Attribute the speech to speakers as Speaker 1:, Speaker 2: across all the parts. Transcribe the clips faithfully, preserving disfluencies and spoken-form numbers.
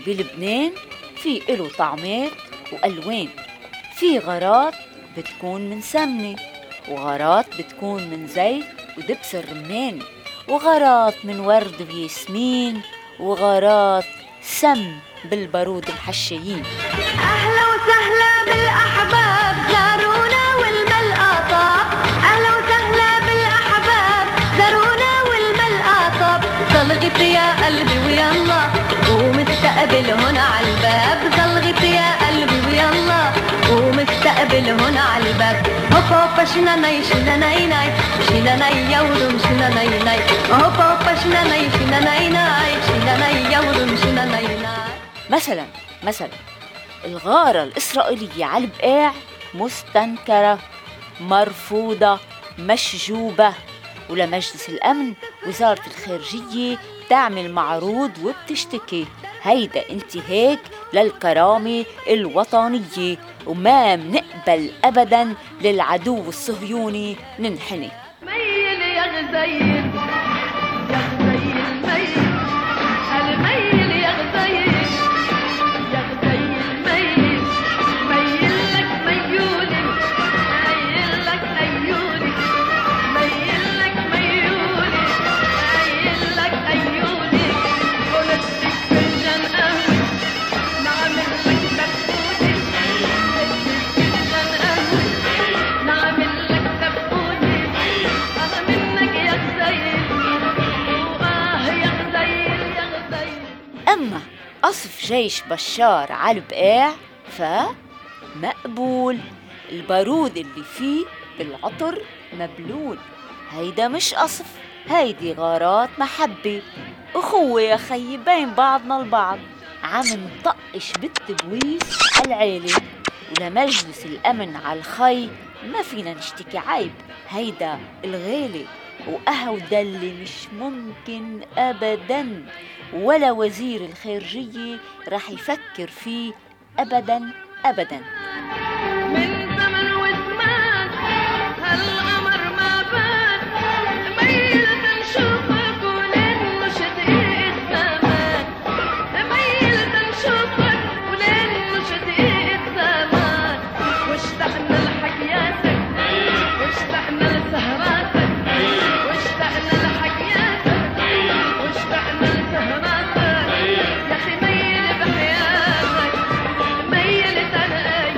Speaker 1: بلبنان في إله طعمات وألوان، في غارات بتكون من سمنة، وغارات بتكون من زيت ودبس الرمان، وغارات من ورد وياسمين، وغارات سم بالبارود محشيين.
Speaker 2: أهلا وسهلا بالأحباب زارونا والملقى طاب، أهلا وسهلا بالأحباب زارونا والملقى طاب، ضلغت يا قلبي ويلا ومستقبل هنا عالباب، ضلغت يا قلبي ويلا ومستقبل هنا عالباب. هوبا هوبا شنا ناي شنا ناي ناي شنا ناي يورم شنا ناي ناي، هوبا هوبا شنا ناي شنا ناي ناي شنا ناي يورم شنا ناي ناي.
Speaker 1: مثلا مثلا الغارة الإسرائيلية على البقاع مستنكرة، مرفوضة، مشجوبة، ولمجلس الأمن وزارة الخارجية تعمل معروض وبتشتكي. هيدا انتهاك للكرامة الوطنية، وما منقبل أبدا للعدو الصهيوني ننحني.
Speaker 2: ميل يا غزيل يا غزيل ميل، الميل يا غزيل يا غزيل ميل، ميل لك ميولي ميل لك أيولي ميل لك ميولي ميل لك أيولي، ونسيك فنجان قهوة نعمل لك دبوتي، نسيك فنجان قهوة نعمل لك دبوتي، أنا منك يا غزيل وآه يا غزيل يا غزيل.
Speaker 1: أما قصف جيش بشار على البقاع فمقبول، البارود اللي فيه بالعطر مبلول. هيدا مش قصف، هيدي غارات محبة، أخوة يا خيي بين بعضنا البعض، عم نطقش بالتبويس على العيلة، ولمجلس الأمن على الخي ما فينا نشتكي عيب، هيدا الغالي وأهودا اللي مش ممكن أبداً ولا وزير الخارجية رح يفكر فيه أبداً أبداً.
Speaker 2: من زمن وزمان هالقمر ما بان، ميل تنشوفك ولين مش دقيقة زمان، ميل تنشوفك ولين مش دقيقة زمان، واشتقنا لحكياتك واشتقنا لسهراتك واشتقنا لحكياتك واشتقنا لسهراتك، يا أخي ميل بحياتك ميل تنقي.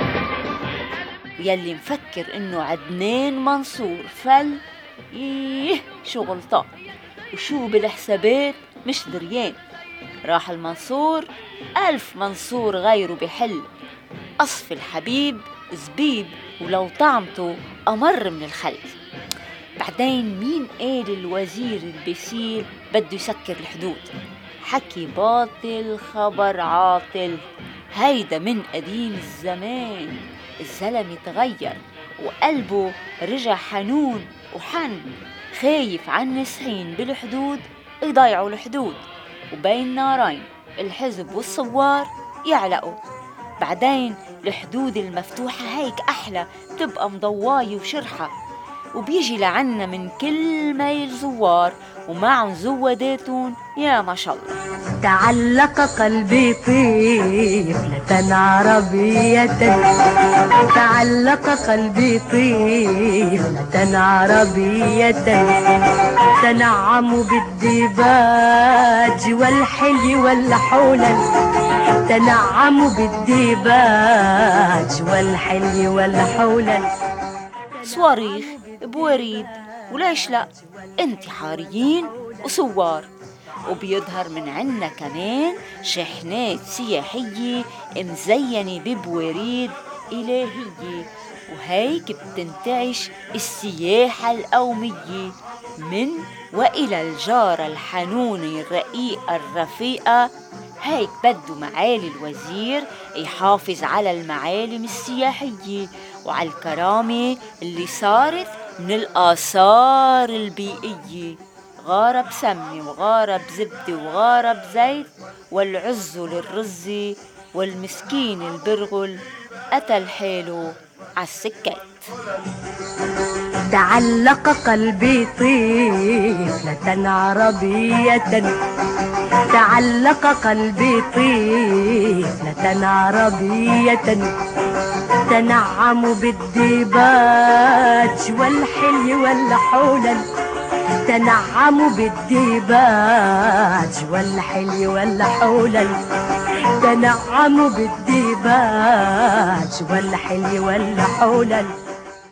Speaker 1: ويلي مفكر إنه عدنان منصور فل، إيه شو غلطان وشو بالحسابات مش دريان، راح المنصور ألف منصور غيره بحل، قصف الحبيب زبيب ولو طعمته أمر من الخل. بعدين مين قال الوزير البسيل بده يسكر الحدود؟ حكي باطل خبر عاطل، هيدا من قديم الزمان، الزلمة تغير وقلبه رجع حنون وحن، خايف عن نسحين بالحدود يضيعوا الحدود، وبين نارين الحزب والثوار يعلقوا. بعدين الحدود المفتوحة هيك أحلى، بتبقى مضواية وشرحة، وبيجي لعنا من كل ميل زوار ومعهم زوداتون يا ما شاء الله.
Speaker 2: تعلق قلبي طفلة عربية، تعلق قلبي طفلة عربية، تنعم بالديباج والحلي والحلل، تنعم بالديباج والحلي والحلل.
Speaker 1: صواريخ بوريد وليش لا، انتحاريين وثوار، وبيظهر من عنا كمان شحنات سياحية مزينة ببواريد إلهية، وهيك بتنتعش السياحة القومية من وإلى الجارة الحنونة الرقيقة الرفيقة. هيك بده معالي الوزير يحافظ على المعالم السياحية وعلى الكرامة اللي صارت من الآثار البيئية، غارة بسمنة وغارة بزبدة وغارة بزيت، والعز للرز والمسكين البرغل قتل حاله عالسكات.
Speaker 2: تعلق قلبي طفلة عربية، تعلق قلبي طفلة عربية تنعم بالديباج والحلي والحولل، تنعم بالديباج والحلي والحولل، تنعم بالديباج والحلي والحولل.